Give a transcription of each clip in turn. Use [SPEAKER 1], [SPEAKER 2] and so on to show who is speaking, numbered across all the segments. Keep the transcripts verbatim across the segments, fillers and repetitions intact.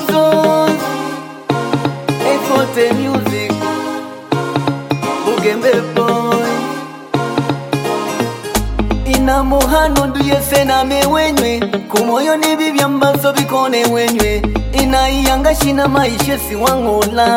[SPEAKER 1] songs. Efote music. Bugembe boy. Ina muhano nduye sena mewenywe. Kumoyo ni bibya mbaso bikone wenywe. Ina iyanga shina maisha si wangola.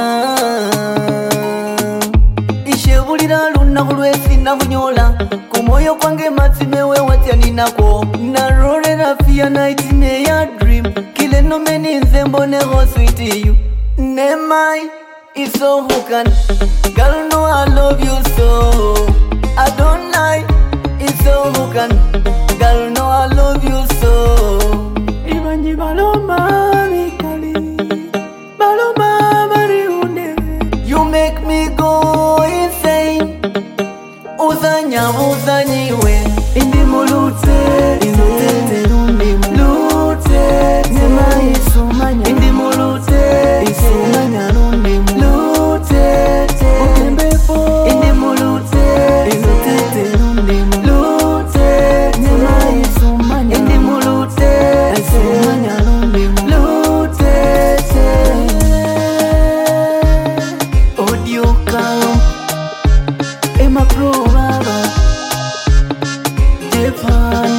[SPEAKER 1] Ishe bulira luna kulwesi na kunyola. Kumoyo kwange matimewe watya ninako. Narore na fear night me ya dream. Kile no meni nzembone ho sweet you. Nemai it's so hookan. Girl no I love you so. I don't lie. It's so hookan. Girl no I love you so. Ibanji baloma mikali. Baloma mariune. You make me go insane. Uzanya uzanyiwe. Indi mulute. Ilute rundi mulute. Nema isumanya. Indi mulute. Isumanya rundi mulute. Bugembe boy. Indi mulute. Ilute rundi mulute. Nema isumanya. Indi mulute. Isumanya rundi mulute. Audio calm. Emma Pro Baba. Japan.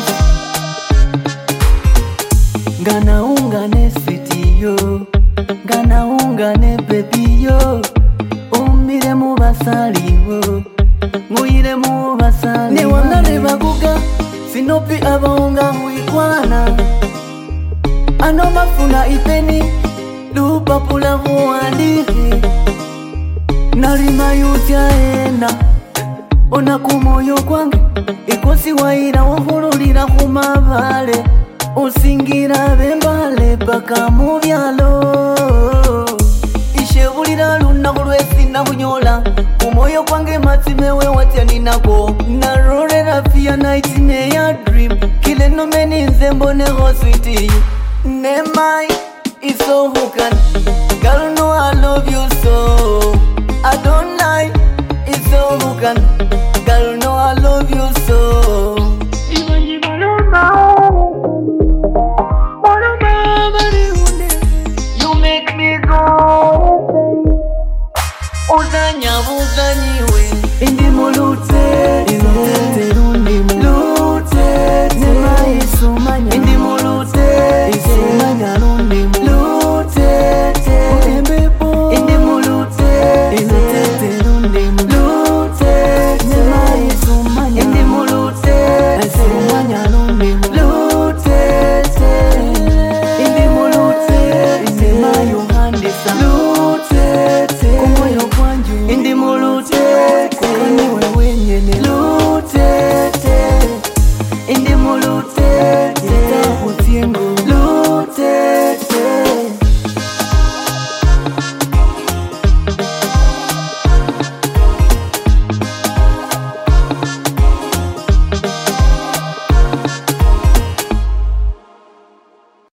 [SPEAKER 1] Gana ungane sweetie yo. Gana ungane baby yo. Umire mu basaliwo. Nguyire mu basaliwo. Ne wangare baguga. Sinopi abaunga huikwana. Ano mafuna ipeni. Lupa pula huandiri. Narima yutia ena. Ona kumoyo kwange. Ikosi waira wahurulira kumavale. Usingira bembale paka mu byalo. Ishe bulira luna kulwesi na kunyola. Kumoyo kwange matimewe watya ninako. Narorera fear night me ya dream. Kile no meni nzembone ho sweet you. Nemai it's so hookan. Girl no I love you so. I don't lie. It's so hookan. Girl no I love you so. Ibanji baloma. Uzanya uzanyiwe. Indi mulute. Ilute rundi mulute. Nema isumanya. Indi mulute. Isumanya rundi mulute. Bugembe boy. Indi mulute. Ilute rundi mulute. Nema isumanya. Indi mulute. Isumanya rundi mulute. Indi mulute. Nema yohandisa mulute. Kumoyo kwanju indi mulute. Kukaniwe wenyene lute. Indi mulute. Teta utiengo